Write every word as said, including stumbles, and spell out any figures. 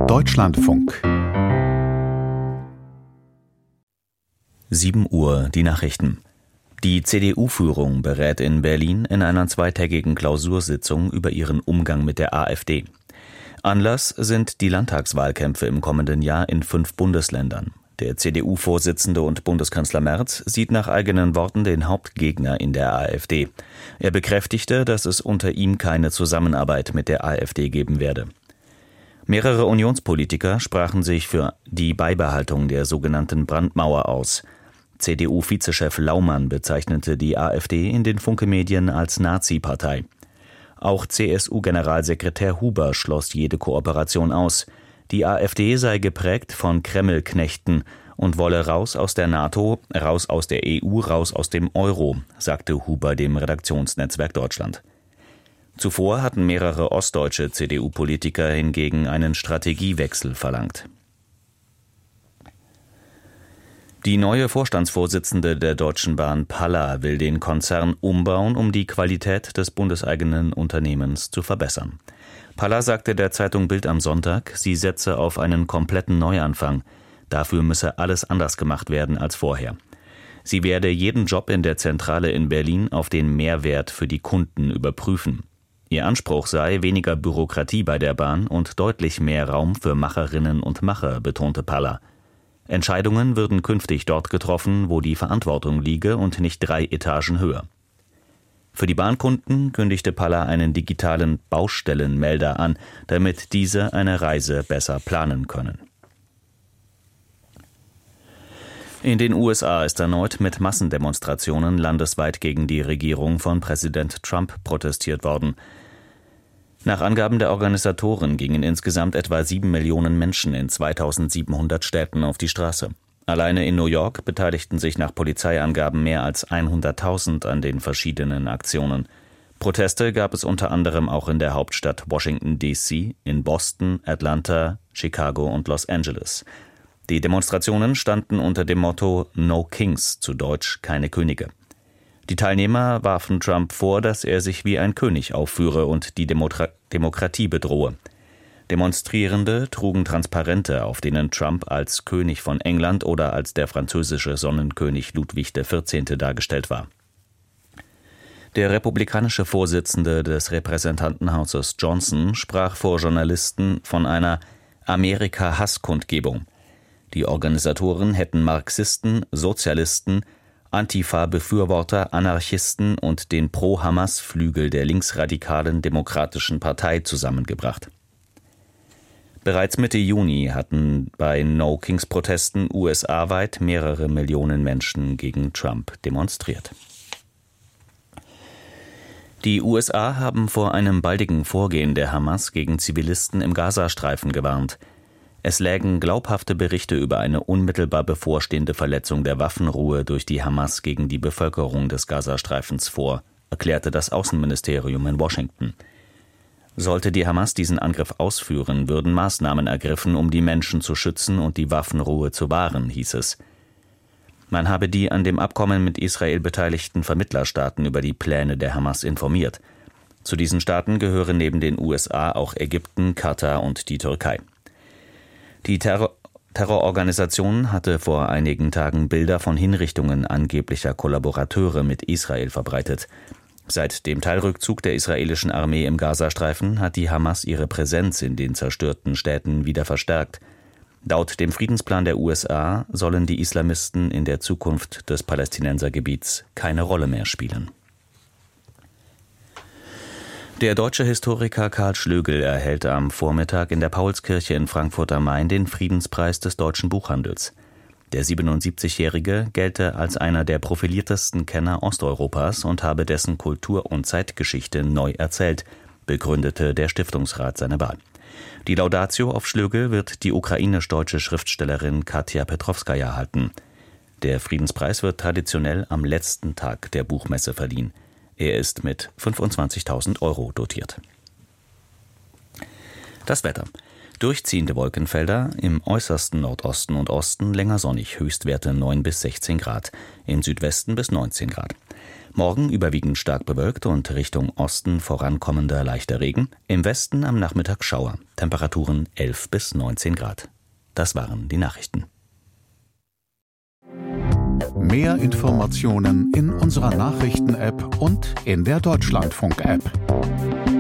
Deutschlandfunk. sieben Uhr, die Nachrichten. Die C D U-Führung berät in Berlin in einer zweitägigen Klausursitzung über ihren Umgang mit der AfD. Anlass sind die Landtagswahlkämpfe im kommenden Jahr in fünf Bundesländern. Der C D U-Vorsitzende und Bundeskanzler Merz sieht nach eigenen Worten den Hauptgegner in der AfD. Er bekräftigte, dass es unter ihm keine Zusammenarbeit mit der AfD geben werde. Mehrere Unionspolitiker sprachen sich für die Beibehaltung der sogenannten Brandmauer aus. C D U-Vizechef Laumann bezeichnete die AfD in den Funke-Medien als Nazi-Partei. Auch C S U-Generalsekretär Huber schloss jede Kooperation aus. Die AfD sei geprägt von Kreml-Knechten und wolle raus aus der NATO, raus aus der E U, raus aus dem Euro, sagte Huber dem Redaktionsnetzwerk Deutschland. Zuvor hatten mehrere ostdeutsche C D U-Politiker hingegen einen Strategiewechsel verlangt. Die neue Vorstandsvorsitzende der Deutschen Bahn, Palla, will den Konzern umbauen, um die Qualität des bundeseigenen Unternehmens zu verbessern. Palla sagte der Zeitung Bild am Sonntag, sie setze auf einen kompletten Neuanfang. Dafür müsse alles anders gemacht werden als vorher. Sie werde jeden Job in der Zentrale in Berlin auf den Mehrwert für die Kunden überprüfen. Ihr Anspruch sei weniger Bürokratie bei der Bahn und deutlich mehr Raum für Macherinnen und Macher, betonte Palla. Entscheidungen würden künftig dort getroffen, wo die Verantwortung liege und nicht drei Etagen höher. Für die Bahnkunden kündigte Palla einen digitalen Baustellenmelder an, damit diese eine Reise besser planen können. In den U S A ist erneut mit Massendemonstrationen landesweit gegen die Regierung von Präsident Trump protestiert worden. Nach Angaben der Organisatoren gingen insgesamt etwa sieben Millionen Menschen in zweitausendsiebenhundert Städten auf die Straße. Alleine in New York beteiligten sich nach Polizeiangaben mehr als hunderttausend an den verschiedenen Aktionen. Proteste gab es unter anderem auch in der Hauptstadt Washington D C, in Boston, Atlanta, Chicago und Los Angeles. Die Demonstrationen standen unter dem Motto No Kings, zu Deutsch keine Könige. Die Teilnehmer warfen Trump vor, dass er sich wie ein König aufführe und die Demokra- Demokratie bedrohe. Demonstrierende trugen Transparente, auf denen Trump als König von England oder als der französische Sonnenkönig Ludwig der vierzehnte dargestellt war. Der republikanische Vorsitzende des Repräsentantenhauses Johnson sprach vor Journalisten von einer Amerika-Hass-Kundgebung. Die Organisatoren hätten Marxisten, Sozialisten, Antifa-Befürworter, Anarchisten und den Pro-Hamas-Flügel der linksradikalen Demokratischen Partei zusammengebracht. Bereits Mitte Juni hatten bei No-Kings-Protesten U S A-weit mehrere Millionen Menschen gegen Trump demonstriert. Die U S A haben vor einem baldigen Vorgehen der Hamas gegen Zivilisten im Gazastreifen gewarnt. Es lägen glaubhafte Berichte über eine unmittelbar bevorstehende Verletzung der Waffenruhe durch die Hamas gegen die Bevölkerung des Gazastreifens vor, erklärte das Außenministerium in Washington. Sollte die Hamas diesen Angriff ausführen, würden Maßnahmen ergriffen, um die Menschen zu schützen und die Waffenruhe zu wahren, hieß es. Man habe die an dem Abkommen mit Israel beteiligten Vermittlerstaaten über die Pläne der Hamas informiert. Zu diesen Staaten gehören neben den U S A auch Ägypten, Katar und die Türkei. Die Terror- Terrororganisation hatte vor einigen Tagen Bilder von Hinrichtungen angeblicher Kollaborateure mit Israel verbreitet. Seit dem Teilrückzug der israelischen Armee im Gazastreifen hat die Hamas ihre Präsenz in den zerstörten Städten wieder verstärkt. Laut dem Friedensplan der U S A sollen die Islamisten in der Zukunft des Palästinensergebiets keine Rolle mehr spielen. Der deutsche Historiker Karl Schlögl erhält am Vormittag in der Paulskirche in Frankfurt am Main den Friedenspreis des deutschen Buchhandels. Der siebenundsiebzigjährige gelte als einer der profiliertesten Kenner Osteuropas und habe dessen Kultur- und Zeitgeschichte neu erzählt, begründete der Stiftungsrat seine Wahl. Die Laudatio auf Schlögl wird die ukrainisch-deutsche Schriftstellerin Katja Petrowskaja halten. Der Friedenspreis wird traditionell am letzten Tag der Buchmesse verliehen. Er ist mit fünfundzwanzigtausend Euro dotiert. Das Wetter. Durchziehende Wolkenfelder, im äußersten Nordosten und Osten länger sonnig, Höchstwerte neun bis sechzehn Grad, im Südwesten bis neunzehn Grad. Morgen überwiegend stark bewölkt und Richtung Osten vorankommender leichter Regen. Im Westen am Nachmittag Schauer. Temperaturen elf bis neunzehn Grad. Das waren die Nachrichten. Mehr Informationen in unserer Nachrichten-App und in der Deutschlandfunk-App.